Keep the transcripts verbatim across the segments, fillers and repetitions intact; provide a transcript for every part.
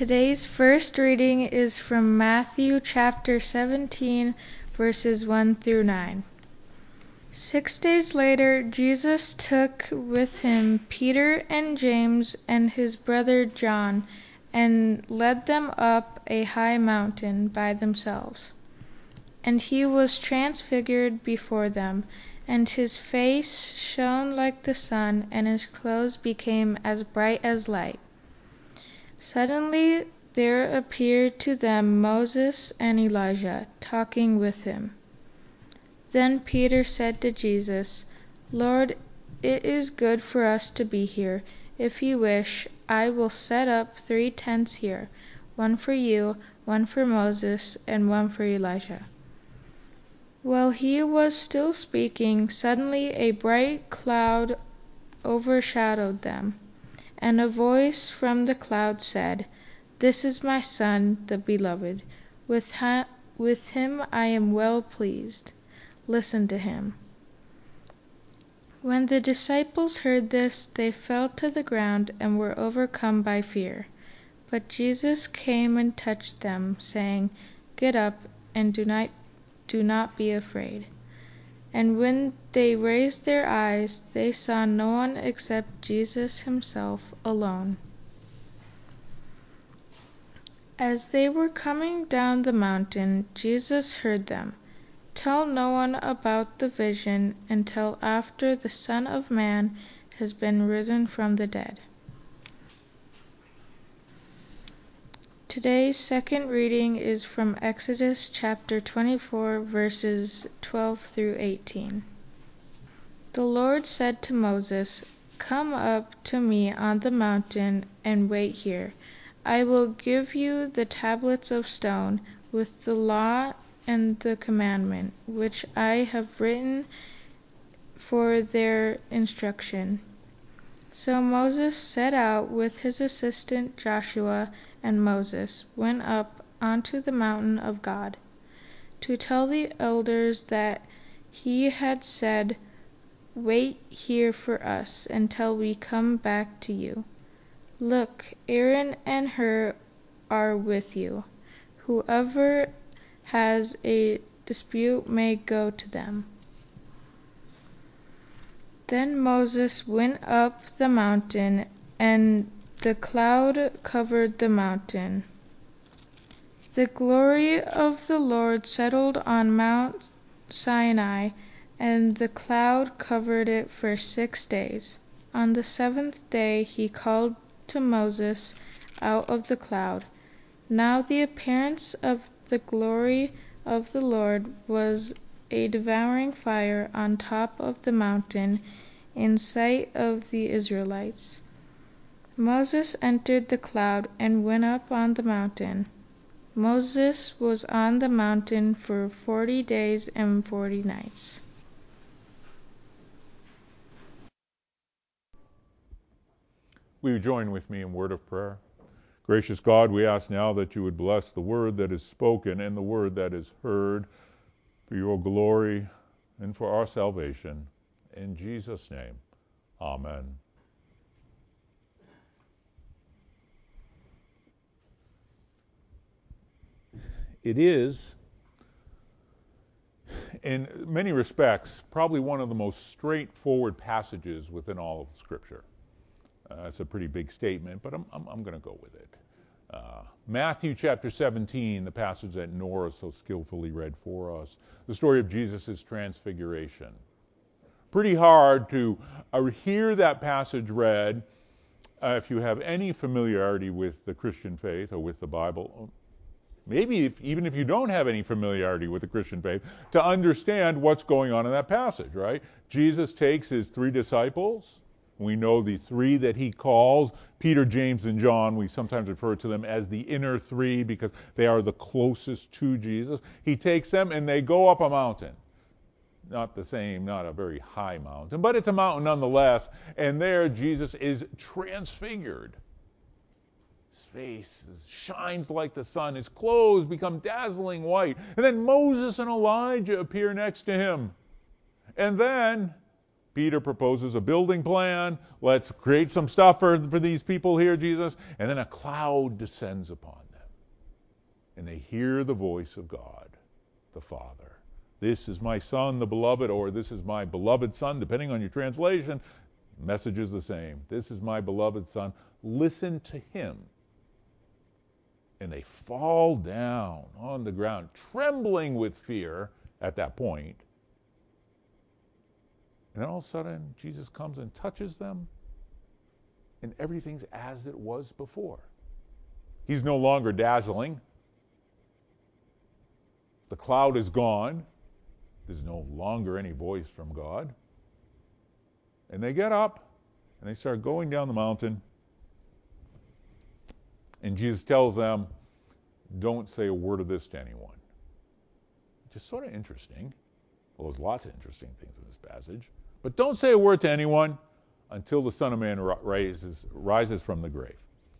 Today's first reading is from Matthew chapter seventeen, verses one through nine. Six days later, Jesus took with him Peter and James and his brother John, and led them up a high mountain by themselves. And he was transfigured before them, and his face shone like the sun, and his clothes became as bright as light. Suddenly there appeared to them Moses and Elijah, talking with him. Then Peter said to Jesus, "Lord, it is good for us to be here. If you wish, I will set up three tents here, one for you, one for Moses, and one for Elijah." While he was still speaking, suddenly a bright cloud overshadowed them, and a voice from the cloud said, "This is my Son, the Beloved. With, ha- with him I am well pleased. Listen to him." When the disciples heard this, they fell to the ground and were overcome by fear. But Jesus came and touched them, saying, "Get up, and do not, do not be afraid." And when they raised their eyes, they saw no one except Jesus himself alone. As they were coming down the mountain, Jesus heard them. "Tell no one about the vision until after the Son of Man has been risen from the dead." Today's second reading is from Exodus chapter twenty-four, verses twelve through eighteen. The Lord said to Moses, "Come up to me on the mountain and wait here. I will give you the tablets of stone with the law and the commandment, which I have written for their instruction." So Moses set out with his assistant Joshua, and Moses went up onto the mountain of God to tell the elders that he had said, "Wait here for us until we come back to you. Look, Aaron and Hur are with you. Whoever has a dispute may go to them." Then Moses went up the mountain, and the cloud covered the mountain. The glory of the Lord settled on Mount Sinai, and the cloud covered it for six days. On the seventh day he called to Moses out of the cloud. Now the appearance of the glory of the Lord was a devouring fire on top of the mountain in sight of the Israelites. Moses entered the cloud and went up on the mountain. Moses was on the mountain for forty days and forty nights. Will you join with me in word of prayer? Gracious God, we ask now that you would bless the word that is spoken and the word that is heard for your glory and for our salvation. In Jesus' name, amen. It is, in many respects, probably one of the most straightforward passages within all of Scripture. Uh, that's a pretty big statement, but I'm, I'm, I'm going to go with it. Uh, Matthew chapter seventeen, the passage that Nora so skillfully read for us, the story of Jesus' transfiguration. Pretty hard to uh, hear that passage read uh, if you have any familiarity with the Christian faith or with the Bible. Maybe if, even if you don't have any familiarity with the Christian faith, to understand what's going on in that passage, right? Jesus takes his three disciples. We know the three that he calls, Peter, James, and John. We sometimes refer to them as the inner three because they are the closest to Jesus. He takes them and they go up a mountain. Not the same, not a very high mountain, but it's a mountain nonetheless. And there Jesus is transfigured. His face shines like the sun. His clothes become dazzling white. And then Moses and Elijah appear next to him. And then Peter proposes a building plan. Let's create some stuff for, for these people here, Jesus. And then a cloud descends upon them. And they hear the voice of God, the Father. This is my Son, the beloved, or this is my beloved Son, depending on your translation. Message is the same. This is my beloved Son. Listen to him. And they fall down on the ground, trembling with fear at that point. And then all of a sudden, Jesus comes and touches them, and everything's as it was before. He's no longer dazzling. The cloud is gone. There's no longer any voice from God. And they get up, and they start going down the mountain. And Jesus tells them, don't say a word of this to anyone. Which is sort of interesting. Well, there's lots of interesting things in this passage. But don't say a word to anyone until the Son of Man rises, rises from the grave.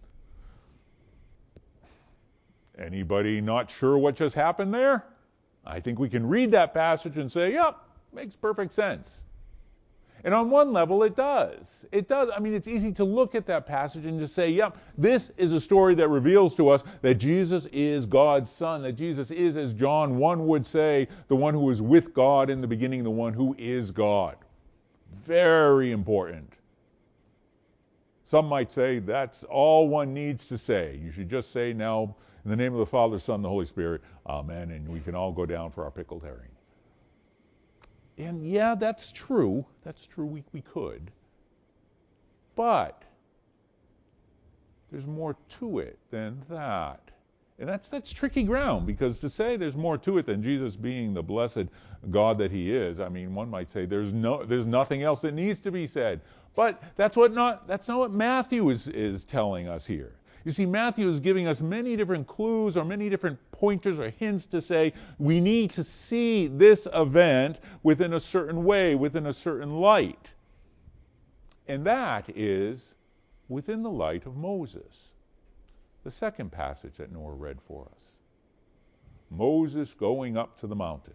Anybody not sure what just happened there? I think we can read that passage and say, yep, makes perfect sense. And on one level, it does. It does. I mean, it's easy to look at that passage and just say, yep, this is a story that reveals to us that Jesus is God's Son, that Jesus is, as John one would say, the one who was with God in the beginning, the one who is God. Very important. Some might say that's all one needs to say. You should just say now, in the name of the Father, Son, and the Holy Spirit, amen, and we can all go down for our pickled herring. And yeah, that's true. That's true, we, we could. But there's more to it than that. And that's that's tricky ground, because to say there's more to it than Jesus being the blessed God that he is, I mean, one might say there's no there's nothing else that needs to be said. But that's what not that's not what Matthew is, is telling us here. You see, Matthew is giving us many different clues or many different pointers or hints to say we need to see this event within a certain way, within a certain light. And that is within the light of Moses. The second passage that Noah read for us. Moses going up to the mountain.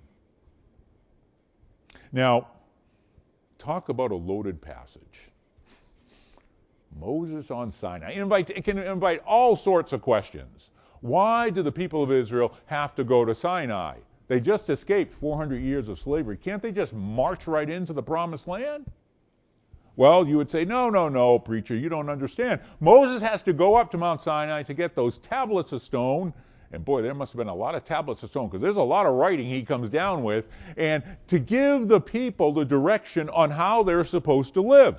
Now, talk about a loaded passage. Moses on Sinai. It, invite, it can invite all sorts of questions. Why do the people of Israel have to go to Sinai? They just escaped four hundred years of slavery. Can't they just march right into the promised land? Well, you would say, no, no, no, preacher, you don't understand. Moses has to go up to Mount Sinai to get those tablets of stone. And boy, there must have been a lot of tablets of stone, because there's a lot of writing he comes down with. And to give the people the direction on how they're supposed to live.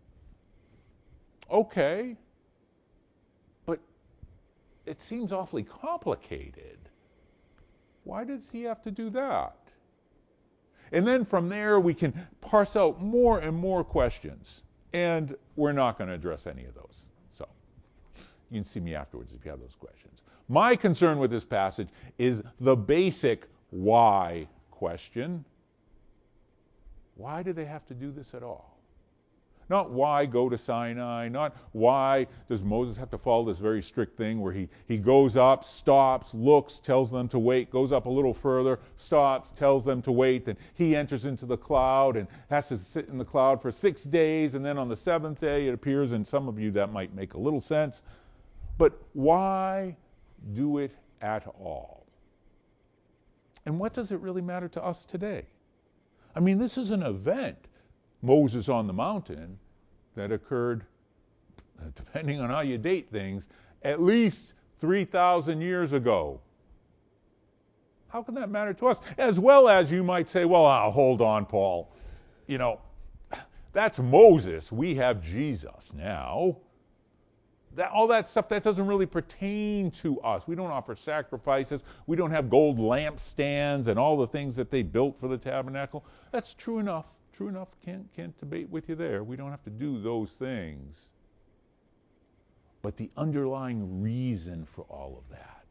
Okay. But it seems awfully complicated. Why does he have to do that? And then from there, we can parse out more and more questions. And we're not going to address any of those. So you can see me afterwards if you have those questions. My concern with this passage is the basic why question. Why do they have to do this at all? Not why go to Sinai, not why does Moses have to follow this very strict thing where he, he goes up, stops, looks, tells them to wait, goes up a little further, stops, tells them to wait, then he enters into the cloud and has to sit in the cloud for six days, and then on the seventh day it appears, and some of you that might make a little sense. But why do it at all? And what does it really matter to us today? I mean, this is an event, Moses on the mountain, that occurred, depending on how you date things, at least three thousand years ago. How can that matter to us? As well as you might say, well, oh, hold on, Paul. You know, that's Moses. We have Jesus now. That, all that stuff, that doesn't really pertain to us. We don't offer sacrifices. We don't have gold lampstands and all the things that they built for the tabernacle. That's true enough. True enough. Can't, can't debate with you there. We don't have to do those things. But the underlying reason for all of that,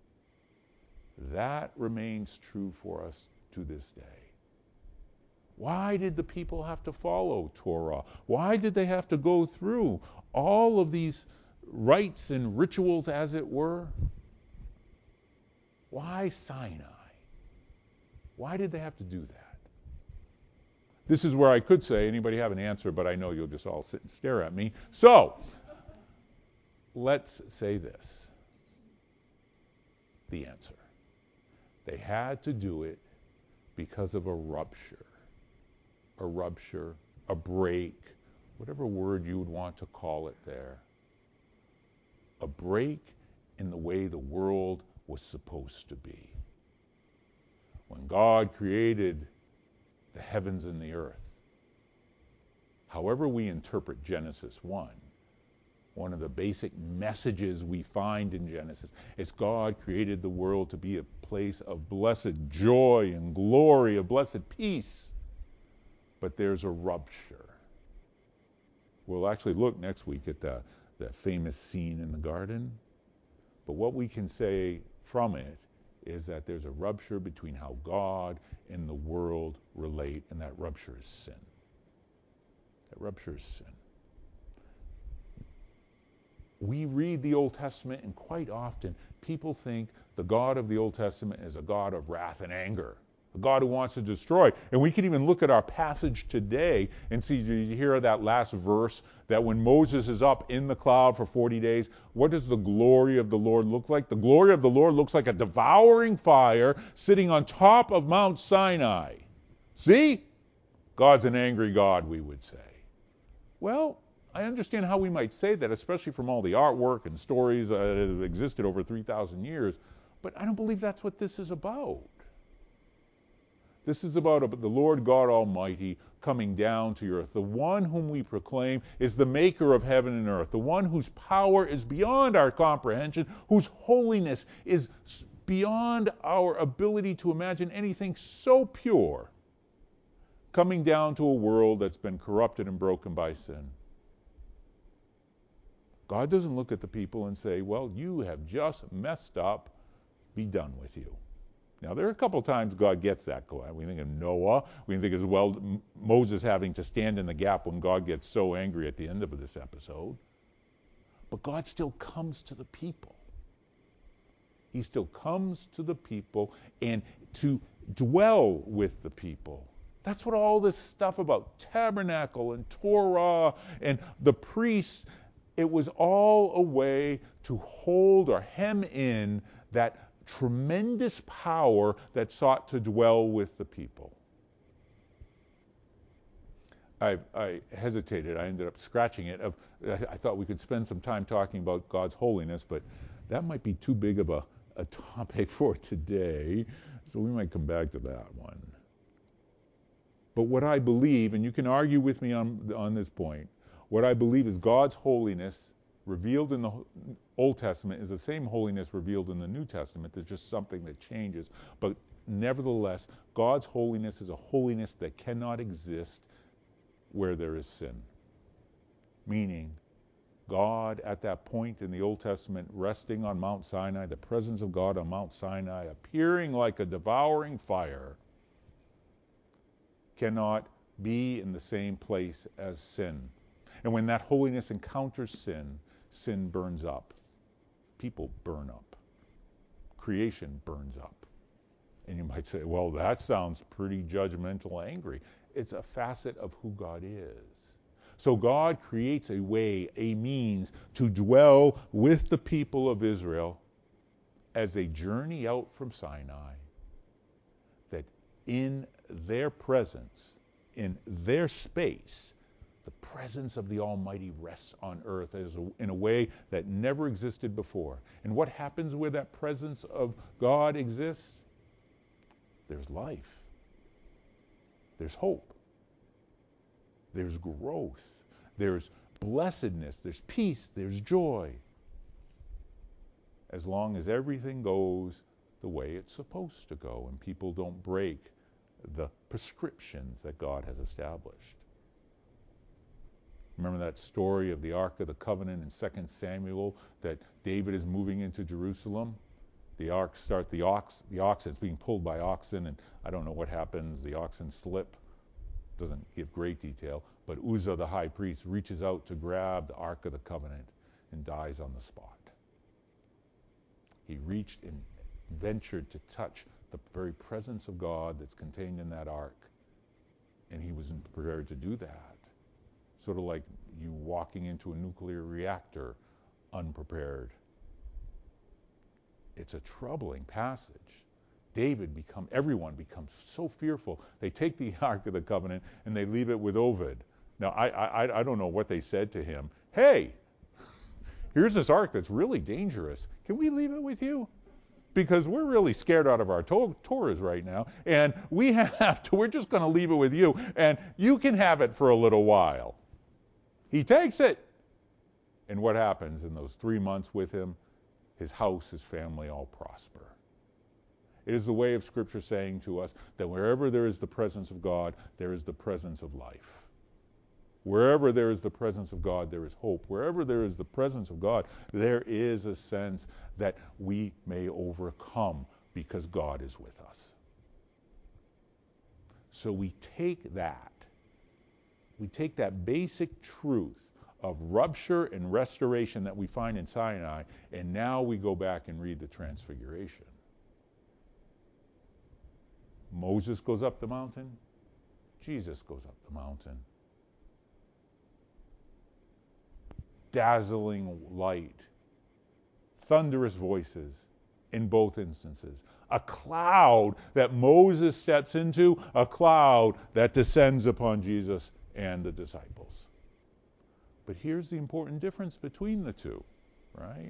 that remains true for us to this day. Why did the people have to follow Torah? Why did they have to go through all of these rites and rituals, as it were? Why Sinai? Why did they have to do that? This is where I could say, anybody have an answer, but I know you'll just all sit and stare at me. So, let's say this. The answer. They had to do it because of a rupture. A rupture, a break, whatever word you would want to call it there. A break in the way the world was supposed to be. When God created the heavens and the earth, however we interpret Genesis one, one of the basic messages we find in Genesis is God created the world to be a place of blessed joy and glory, of blessed peace. But there's a rupture. We'll actually look next week at the, that famous scene in the garden. But what we can say from it is that there's a rupture between how God and the world relate, and that rupture is sin. That rupture is sin. We read the Old Testament, and quite often people think the God of the Old Testament is a God of wrath and anger, a God who wants to destroy. And we can even look at our passage today and see, did you hear that last verse, that when Moses is up in the cloud for forty days, what does the glory of the Lord look like? The glory of the Lord looks like a devouring fire sitting on top of Mount Sinai. See? God's an angry God, we would say. Well, I understand how we might say that, especially from all the artwork and stories uh, that have existed over three thousand years, but I don't believe that's what this is about. This is about a, the Lord God Almighty coming down to earth. The one whom we proclaim is the maker of heaven and earth, the one whose power is beyond our comprehension, whose holiness is beyond our ability to imagine anything so pure, coming down to a world that's been corrupted and broken by sin. God doesn't look at the people and say, well, you have just messed up, be done with you. Now, there are a couple of times God gets that. We think of Noah. We think as well Moses having to stand in the gap when God gets so angry at the end of this episode. But God still comes to the people. He still comes to the people and to dwell with the people. That's what all this stuff about tabernacle and Torah and the priests, it was all a way to hold or hem in that tremendous power that sought to dwell with the people. I, I hesitated. I ended up scratching it. Of, I thought we could spend some time talking about God's holiness, but that might be too big of a, a topic for today, so we might come back to that one. But what I believe, and you can argue with me on, on this point, what I believe is God's holiness revealed in the Old Testament is the same holiness revealed in the New Testament. There's just something that changes. But nevertheless, God's holiness is a holiness that cannot exist where there is sin. Meaning, God at that point in the Old Testament resting on Mount Sinai, the presence of God on Mount Sinai, appearing like a devouring fire, cannot be in the same place as sin. And when that holiness encounters sin, sin burns up. People burn up. Creation burns up. And you might say, well, that sounds pretty judgmental, angry. It's a facet of who God is. So God creates a way, a means to dwell with the people of Israel as they journey out from Sinai, that in their presence, in their space, the presence of the Almighty rests on earth as a, in a way that never existed before. And what happens where that presence of God exists? There's life. There's hope. There's growth. There's blessedness. There's peace. There's joy. As long as everything goes the way it's supposed to go and people don't break the prescriptions that God has established. Remember that story of the Ark of the Covenant in Second Samuel, that David is moving into Jerusalem? The ark start the ox the oxen, it's being pulled by oxen, and I don't know what happens. The oxen slip. Doesn't give great detail, but Uzzah the high priest reaches out to grab the Ark of the Covenant and dies on the spot. He reached and ventured to touch the very presence of God that's contained in that ark, And he wasn't prepared to do that. Sort of like you walking into a nuclear reactor unprepared. It's a troubling passage. David become, everyone becomes so fearful. They take the Ark of the Covenant and they leave it with Obed. Now, I, I, I don't know what they said to him. Hey, here's this Ark that's really dangerous. Can we leave it with you? Because we're really scared out of our to- Torahs right now, and we have to, we're just going to leave it with you, and you can have it for a little while. He takes it. And what happens in those three months with him? His house, his family all prosper. It is the way of Scripture saying to us that wherever there is the presence of God, there is the presence of life. Wherever there is the presence of God, there is hope. Wherever there is the presence of God, there is a sense that we may overcome because God is with us. So we take that, we take that basic truth of rupture and restoration that we find in Sinai, and now we go back and read the Transfiguration. Moses goes up the mountain. Jesus goes up the mountain. Dazzling light. Thunderous voices in both instances. A cloud that Moses steps into, a cloud that descends upon Jesus and the disciples. But here's the important difference between the two, right?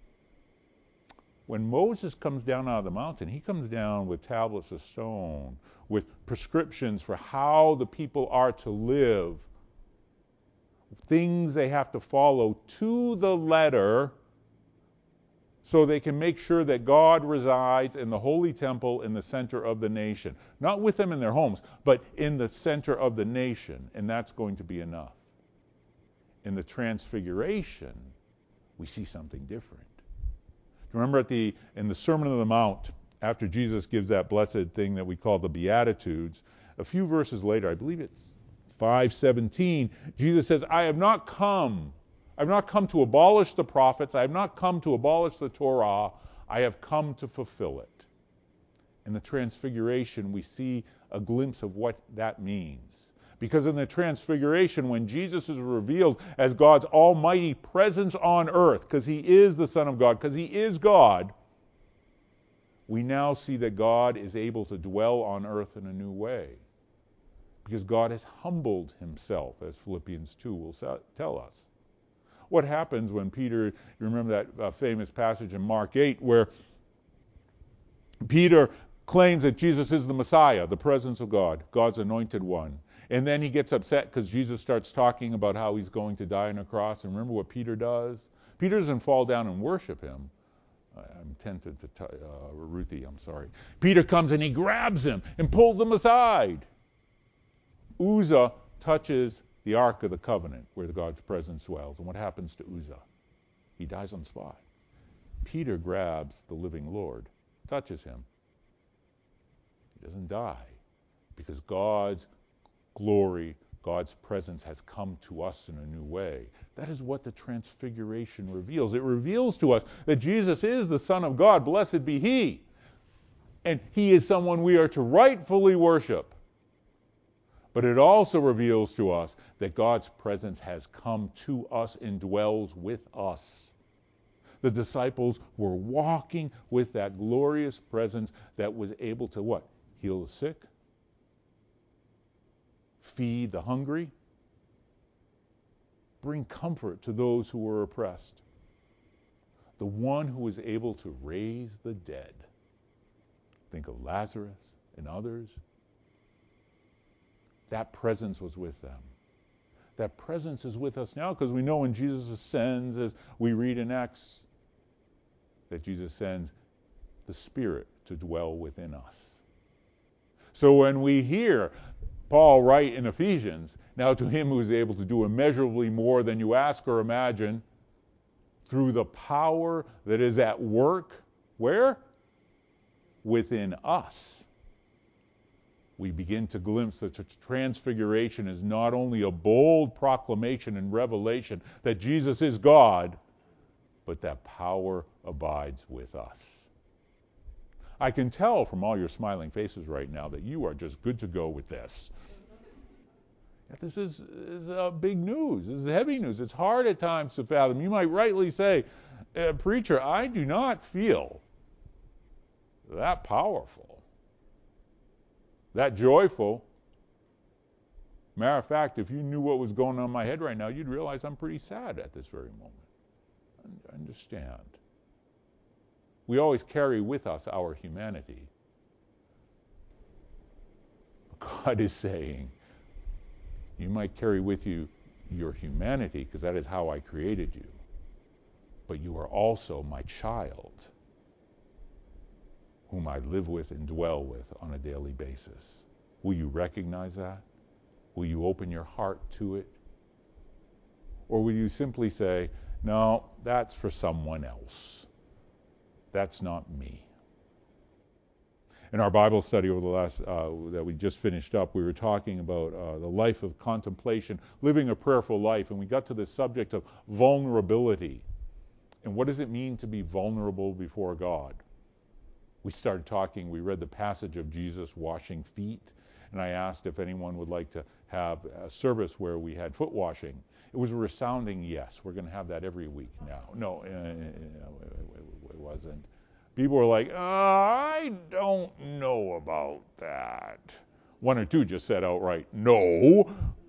When Moses comes down out of the mountain, he comes down with tablets of stone, with prescriptions for how the people are to live, things they have to follow to the letter so they can make sure that God resides in the holy temple in the center of the nation. Not with them in their homes, but in the center of the nation, and that's going to be enough. In the Transfiguration, we see something different. Remember at the in the Sermon on the Mount, after Jesus gives that blessed thing that we call the Beatitudes, a few verses later, I believe it's five seventeen, Jesus says, I have not come, I've not come to abolish the prophets, I have not come to abolish the Torah, I have come to fulfill it. In the Transfiguration, we see a glimpse of what that means. Because in the Transfiguration, when Jesus is revealed as God's almighty presence on earth, because he is the Son of God, because he is God, we now see that God is able to dwell on earth in a new way. Because God has humbled himself, as Philippians two will tell us. What happens when Peter, you remember that uh, famous passage in Mark eight, where Peter claims that Jesus is the Messiah, the presence of God, God's anointed one. And then he gets upset because Jesus starts talking about how he's going to die on a cross. And remember what Peter does? Peter doesn't fall down and worship him. I'm tempted to, t- uh, Ruthie, I'm sorry. Peter comes and he grabs him and pulls him aside. Uzzah touches the Ark of the Covenant where God's presence dwells. And what happens to Uzzah? He dies on the spot. Peter grabs the living Lord, touches him. He doesn't die because God's glory, God's presence has come to us in a new way. That is what the Transfiguration reveals. It reveals to us that Jesus is the Son of God, blessed be he. And he is someone we are to rightfully worship. But it also reveals to us that God's presence has come to us and dwells with us. The disciples were walking with that glorious presence that was able to what? Heal the sick, feed the hungry, bring comfort to those who were oppressed. The one who was able to raise the dead. Think of Lazarus and others. That presence was with them. That presence is with us now because we know when Jesus ascends, as we read in Acts, that Jesus sends the Spirit to dwell within us. So when we hear Paul write in Ephesians, now to him who is able to do immeasurably more than you ask or imagine, through the power that is at work, where? Within us. We begin to glimpse that the Transfiguration is not only a bold proclamation and revelation that Jesus is God, but that power abides with us. I can tell from all your smiling faces right now that you are just good to go with this. This is, is uh, big news. This is heavy news. It's hard at times to fathom. You might rightly say, uh, preacher, I do not feel that powerful, that joyful. Matter of fact, if you knew what was going on in my head right now, you'd realize I'm pretty sad at this very moment. I understand. We always carry with us our humanity. God is saying, you might carry with you your humanity, because that is how I created you. But you are also my child, whom I live with and dwell with on a daily basis. Will you recognize that? Will you open your heart to it? Or will you simply say, no, that's for someone else. That's not me. In our Bible study over the last, uh, that we just finished up, we were talking about uh, the life of contemplation, living a prayerful life, and we got to the subject of vulnerability. And what does it mean to be vulnerable before God? We started talking, we read the passage of Jesus washing feet, and I asked if anyone would like to have a service where we had foot washing. It was a resounding yes. We're going to have that every week now. No, uh, it wasn't. People were like, oh, I don't know about that. One or two just said outright, no.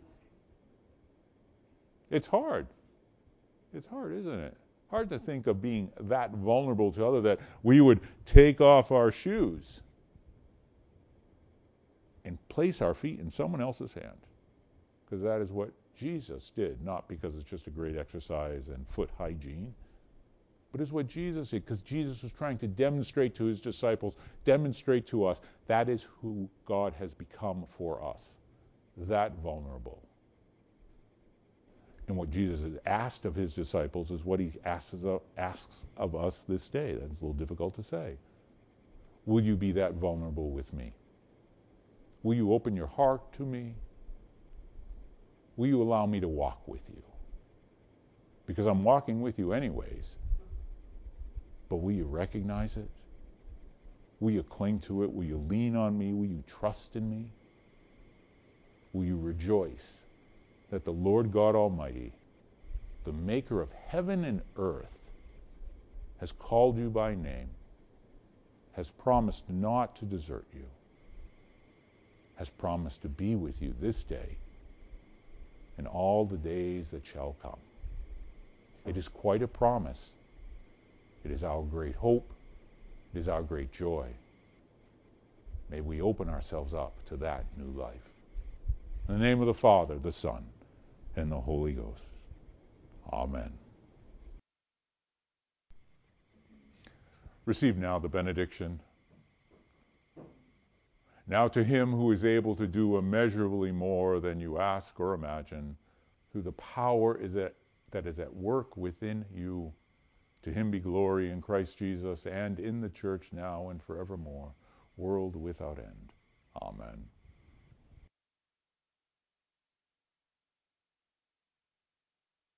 It's hard. It's hard, isn't it? Hard to think of being that vulnerable to others that we would take off our shoes and place our feet in someone else's hand. Because that is what Jesus did, not because it's just a great exercise in foot hygiene, but it's what Jesus did, because Jesus was trying to demonstrate to his disciples, demonstrate to us, that is who God has become for us, that vulnerable. And what Jesus has asked of his disciples is what he asks of, asks of us this day. That's a little difficult to say. Will you be that vulnerable with me? Will you open your heart to me? Will you allow me to walk with you? Because I'm walking with you anyways. But will you recognize it? Will you cling to it? Will you lean on me? Will you trust in me? Will you rejoice that the Lord God Almighty, the maker of heaven and earth, has called you by name, has promised not to desert you, has promised to be with you this day and all the days that shall come. It is quite a promise. It is our great hope. It is our great joy. May we open ourselves up to that new life. In the name of the Father, the Son, and the Holy Ghost. Amen. Receive now the benediction. Now to him who is able to do immeasurably more than you ask or imagine, through the power is at, that is at work within you, to him be glory in Christ Jesus and in the church now and forevermore, world without end. Amen.